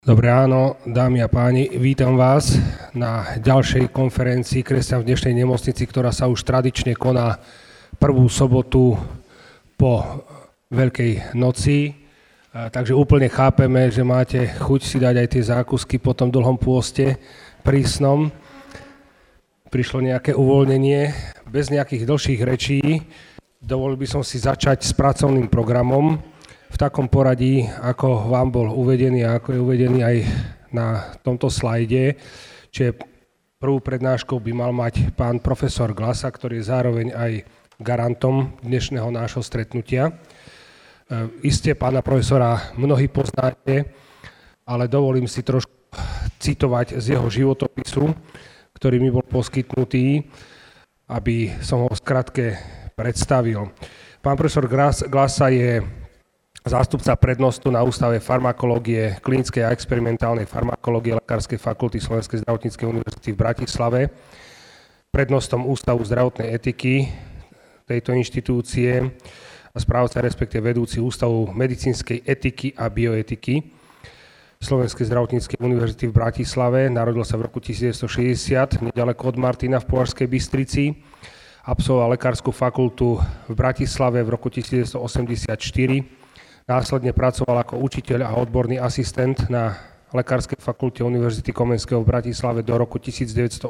Dobré ráno, dámy a páni, vítam vás na ďalšej konferencii Kresťan v dnešnej nemocnici, ktorá sa už tradične koná prvú sobotu po Veľkej noci. Takže úplne chápeme, že máte chuť si dať aj tie zákusky po tom dlhom pôste prísnom. Prišlo nejaké uvoľnenie, bez nejakých dlhších rečí. Dovolil by som si začať s pracovným programom v takom poradí, ako vám bol uvedený a ako je uvedený aj na tomto slajde, čiže prvú prednášku by mal mať pán profesor Glasa, ktorý je zároveň aj garantom dnešného nášho stretnutia. Iste pána profesora mnohí poznáte, ale dovolím si trošku citovať z jeho životopisu, ktorý mi bol poskytnutý, aby som ho v skratke predstavil. Pán profesor Glasa je zástupca prednostu na Ústave farmakológie, klinickej a experimentálnej farmakológie Lekárskej fakulty Slovenskej zdravotníckej univerzity v Bratislave, prednostom Ústavu zdravotnej etiky tejto inštitúcie a správca, respektíve vedúci Ústavu medicínskej etiky a bioetiky Slovenskej zdravotníckej univerzity v Bratislave. Narodil sa v roku 1960 nedaleko od Martina v Považskej Bystrici. Absolvoval Lekárskú fakultu v Bratislave v roku 1984. Následne pracoval ako učiteľ a odborný asistent na Lekárskej fakulte Univerzity Komenského v Bratislave do roku 1987.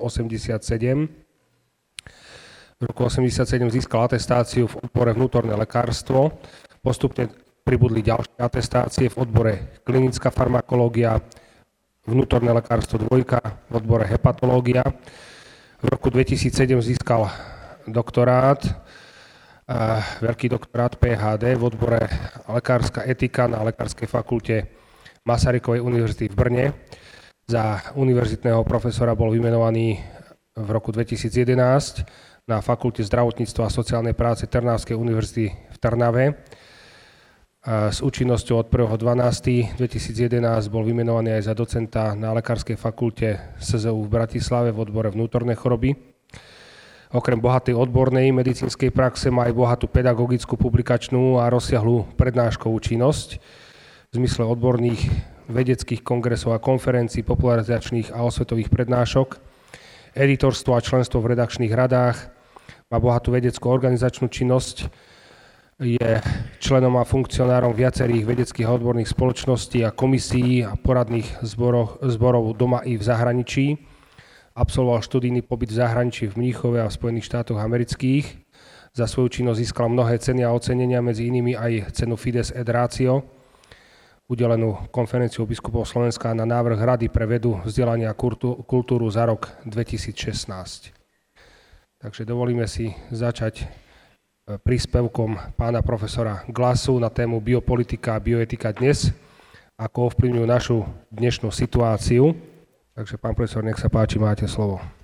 V roku 1987 získal atestáciu v odbore vnútorné lekárstvo. Postupne pribudli ďalšie atestácie v odbore klinická farmakológia, vnútorné lekárstvo 2, v odbore hepatológia. V roku 2007 získal doktorát, veľký doktorát PhD v odbore lekárska etika na Lekárskej fakulte Masarykovej univerzity v Brne. Za univerzitného profesora bol vymenovaný v roku 2011 na Fakulte zdravotníctva a sociálnej práce Trnavskej univerzity v Trnave. S účinnosťou od 1.12.2011 bol vymenovaný aj za docenta na Lekárskej fakulte SZU v Bratislave v odbore vnútorné choroby. Okrem bohatej odbornej medicínskej praxe má aj bohatú pedagogickú, publikačnú a rozsiahlu prednáškovú činnosť v zmysle odborných vedeckých kongresov a konferencií, popularizačných a osvetových prednášok, editorstvo a členstvo v redakčných radách, má bohatú vedeckú organizačnú činnosť, je členom a funkcionárom viacerých vedeckých a odborných spoločností a komisií a poradných zborov doma i v zahraničí. Absolvoval študijný pobyt v zahraničí v Mníchove a v Spojených štátoch amerických. Za svoju činnosť získal mnohé ceny a ocenenia, medzi inými aj cenu Fides et Ratio, udelenú konferenciou biskupov Slovenska na návrh Rady pre vedu, vzdelanie a kultúru za rok 2016. Takže dovolíme si začať príspevkom pána profesora Glasu na tému biopolitika a bioetika dnes, ako ovplyvňujú našu dnešnú situáciu. Takže pán profesor, nech sa páči, máte slovo.